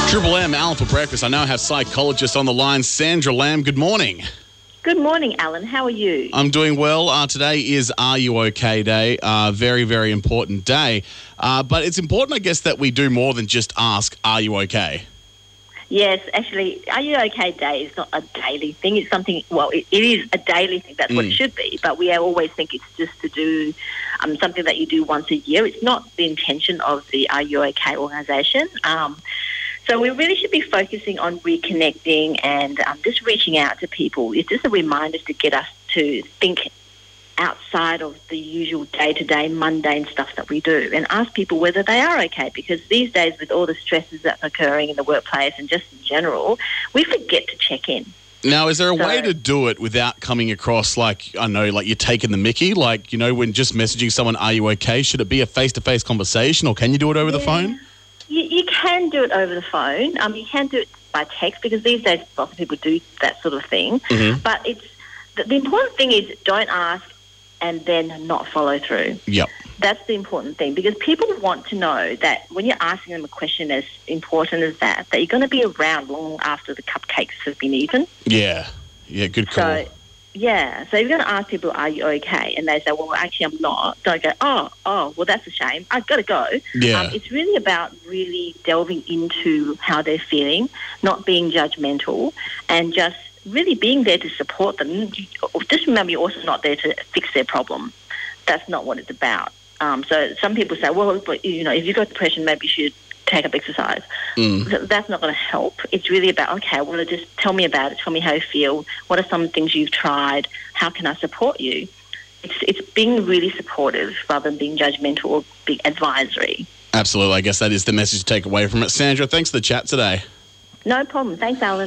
Triple M, Alan for breakfast. I now have psychologist on the line, Sandra Lamb. Good morning. Good morning, Alan. How are you? I'm doing well. Today is Are You OK Day. Very, very important day. But it's important, I guess, that we do more than just ask, are you okay? Yes, actually, Are You OK Day is not a daily thing. It's something, well, it is a daily thing. That's what it should be. But we always think it's just to do something that you do once a year. It's not the intention of the Are You OK organisation. So we really should be focusing on reconnecting and just reaching out to people. It's just a reminder to get us to think outside of the usual day-to-day mundane stuff that we do and ask people whether they are okay, because these days with all the stresses that's occurring in the workplace and just in general, we forget to check in. Now, is there a way to do it without coming across like, I know, like you're taking the mickey? Like, you know, when just messaging someone, are you okay? Should it be a face-to-face conversation or can you do it over the phone? You can do it over the phone. You can do it by text because these days lots of people do that sort of thing. Mm-hmm. But it's the important thing is don't ask and then not follow through. Yep. That's the important thing because people want to know that when you're asking them a question as important as that you're going to be around long after the cupcakes have been eaten. Yeah. Yeah, good call. So if you're going to ask people, are you okay? And they say, well, actually, I'm not. Don't go, oh, well, that's a shame. I've got to go. Yeah. It's really about really delving into how they're feeling, not being judgmental, and just really being there to support them. Just remember, you're also not there to fix their problem. That's not what it's about. So some people say, well, you know, if you've got depression, maybe you should take up exercise. So that's not going to help. It's really about, okay, well, just tell me about it. Tell me how you feel. What are some things you've tried? How can I support you? It's being really supportive rather than being judgmental or being advisory. Absolutely. I guess that is the message to take away from it. Sandra, thanks for the chat today. No problem. Thanks, Alan.